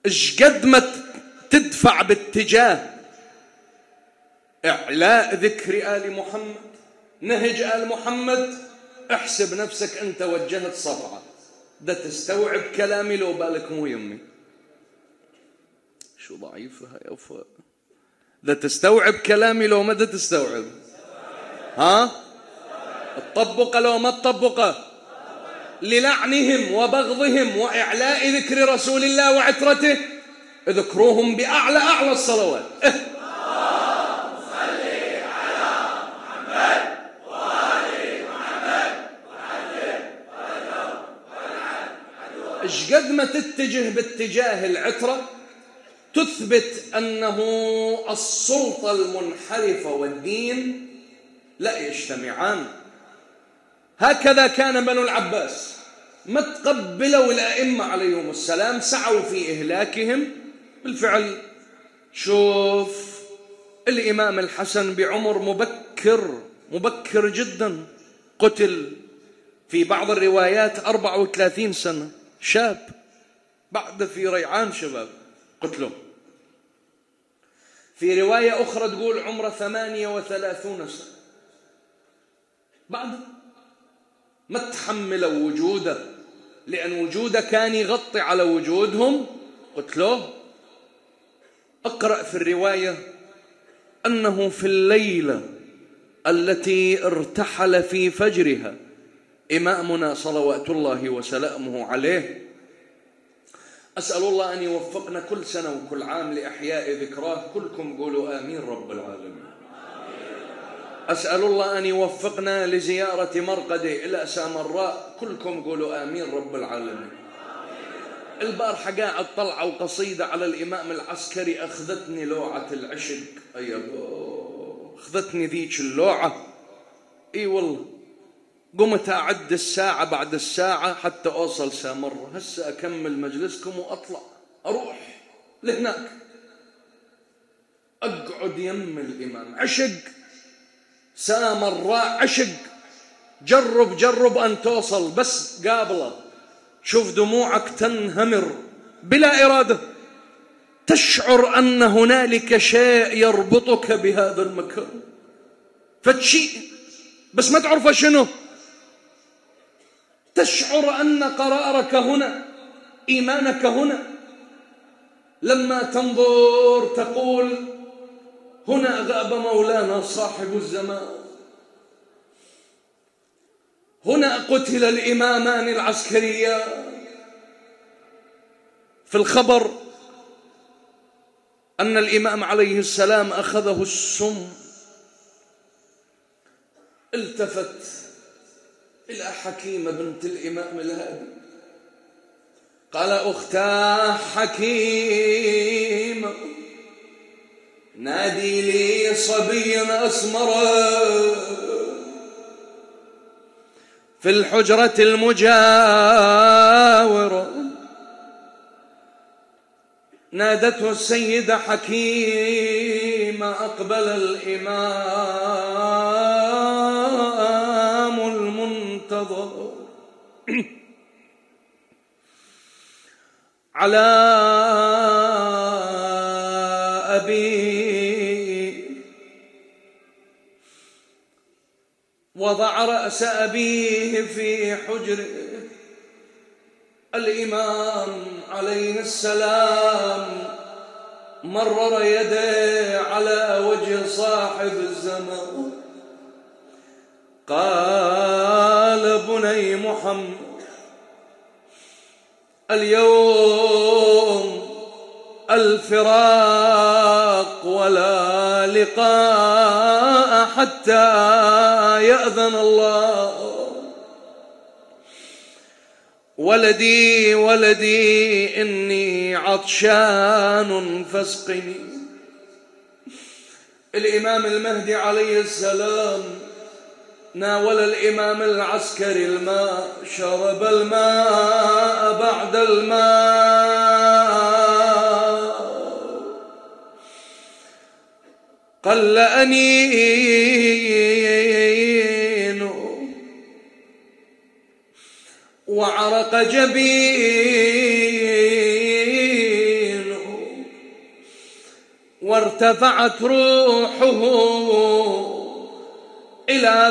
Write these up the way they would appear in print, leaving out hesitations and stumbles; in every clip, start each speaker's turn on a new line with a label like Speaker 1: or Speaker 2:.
Speaker 1: ايش قد ما تدفع باتجاه إعلاء ذكر آل محمد، نهج آل محمد، احسب نفسك أنت وجهت صفعة. ده تستوعب كلامي لو بالك مو يمي؟ شو ضعيفة يا وفاء؟ ده تستوعب كلامي لو ما ده تستوعب؟ ها؟ تطبق لو ما تطبقه؟ للعنهم وبغضهم وإعلاء ذكر رسول الله وعترته اذكروهم بأعلى الصلوات. ايش قد ما تتجه باتجاه العترة تثبت أنه السلطة المنحرفة والدين لا يجتمعان. هكذا كان بنو العباس، ما تقبلوا الأئمة عليهم السلام، سعوا في إهلاكهم بالفعل. شوف الإمام الحسن بعمر مبكر جدا، قتل في بعض الروايات 34 سنة، شاب بعد في ريعان شباب قتله. في رواية أخرى تقول عمره 38 سنة، بعد ما تحملوا وجوده، لأن وجوده كان يغطي على وجودهم، قتلوه. أقرأ في الرواية أنه في الليلة التي ارتحل في فجرها إمامنا صلوات الله وسلامه عليه، أسأل الله أن يوفقنا كل سنة وكل عام لإحياء ذكراه. كلكم قولوا آمين رب العالمين. أسأل الله أن يوفقنا لزيارة مرقده إلى سامراء. كلكم قولوا آمين رب العالمين. البارحة قاعد طلعة وقصيدة على الإمام العسكري، أخذتني لوعة العشق. أيوه أخذتني ذيك اللوعة. إي والله قمت أعد الساعة بعد الساعة حتى أوصل سامرة. هسه أكمل مجلسكم وأطلع أروح لهناك، أقعد يم الإمام. عشق سامراء، عشق. جرب أن توصل، بس قابله شوف دموعك تنهمر بلا إرادة، تشعر أن هنالك شيء يربطك بهذا المكان، فتشيء بس ما تعرف شنو. تشعر أن قرارك هنا، إيمانك هنا. لما تنظر تقول هنا غاب مولانا صاحب الزمان، هنا قتل الإمامان العسكريان. في الخبر أن الإمام عليه السلام أخذه السم. التفت إلى حكيمة بنت الإمام الهادي، قال أختاه حكيمة نادي لي صبيا أسمر في الحجرة المجاورة. نادته السيدة حكيمة، أقبل الإمام المنتظر على أبيه، وضع رأس أبيه في حجره. الإمام عليه السلام مرر يديه على وجه صاحب الزمان، قال بني محمد اليوم الفراق ولا لقاء حتى يأذن الله. ولدي إني عطشان فاسقني. الإمام المهدي عليه السلام ناول الإمام العسكري الماء، شرب الماء بعد الماء، قل أنينه وعرق جبين، وارتفعت روحه إلى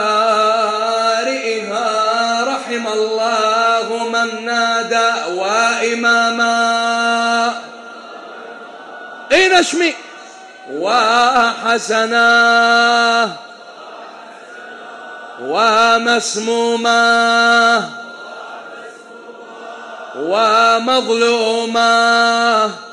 Speaker 1: بارئها. رحم الله من نادى وإماما نشمي وحسنا ومسموما ومظلوما